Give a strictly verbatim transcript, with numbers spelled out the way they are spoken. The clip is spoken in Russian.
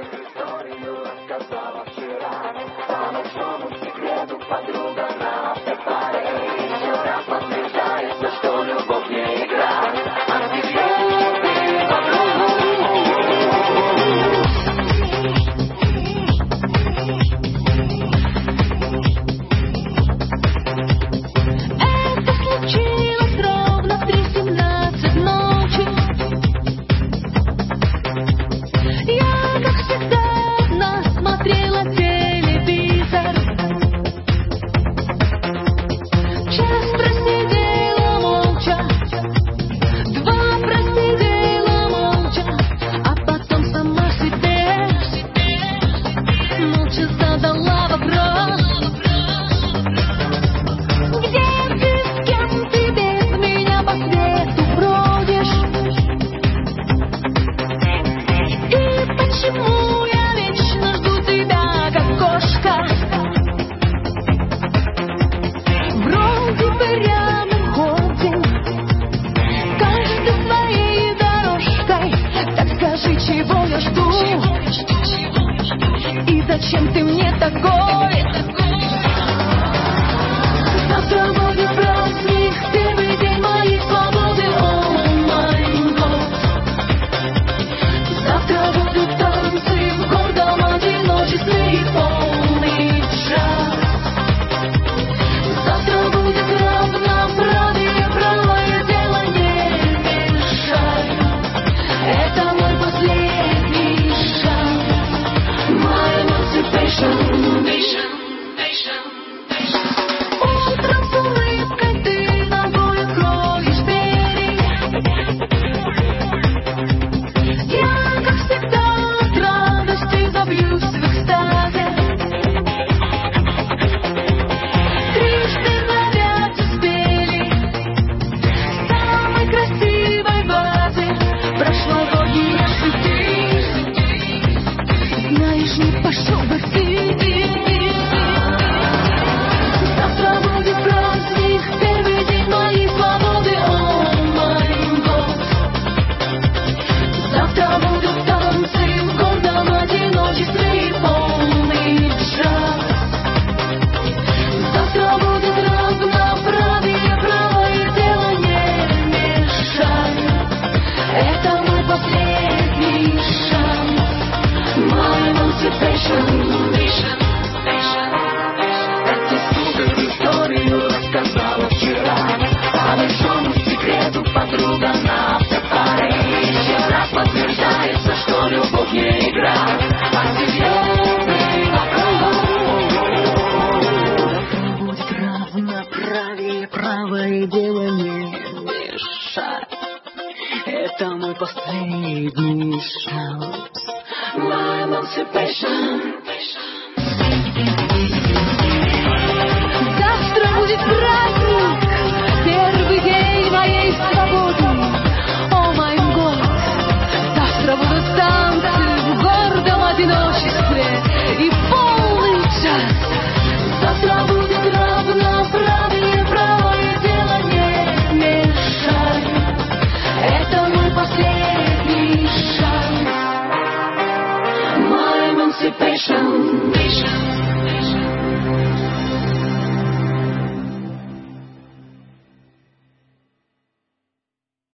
историю рассказала вчера. По большому секрету подруга на автопаре еще раз подтверждается, что любовь не игра. А теперь ты подругу. Это случилось ровно в три семнадцать ночи. Я, как всегда, одна смотрела телевизор. Час просидела молча, два просидела молча, а потом сама себе молча задала вопрос: где ты, с кем ты без меня по свету бродишь? И почему я вечно жду тебя, как кошка? Вроде бы рядом ходим, каждый своей дорожкой. Так скажи, чего я жду? И зачем ты мне такой? Завтра будет праздник, первый день моей свободы. О май год. Завтра будут танцы в гордом одиночестве и полный джаз. Завтра будет равноправие, правое дело не мешай. Это мой последний шанс. My emancipation. Утром с улыбкой ты ногой откроешь двери. Я, как всегда, от радости забьюсь в экстазе. Трижды наряд успели с самой красивой базы. Прошлогодние цветы, знаешь, не пошел бы ты. Завтра будет праздник, первый день моей свободы. О май год. Завтра будут танцы в гордом одиночестве и полный джаз. Завтра будет равноправие, правое дело не мешай. Это мой последний шанс. My emancipation. Эту супер историю рассказала вчера. По большому секрету подруга на автопаре еще раз подтверждается, что любовь не игра. А теперь ты Завтра будет равноправие, правое дело не мешай. Это мой последний шанс. My emancipation. Завтра будет праздник, первый день моей свободы. О май год. Завтра будут танцы в гордом одиночестве и полный час. Завтра будет равноправие, правое дело не мешай. Это мой последний шанс. My emancipation.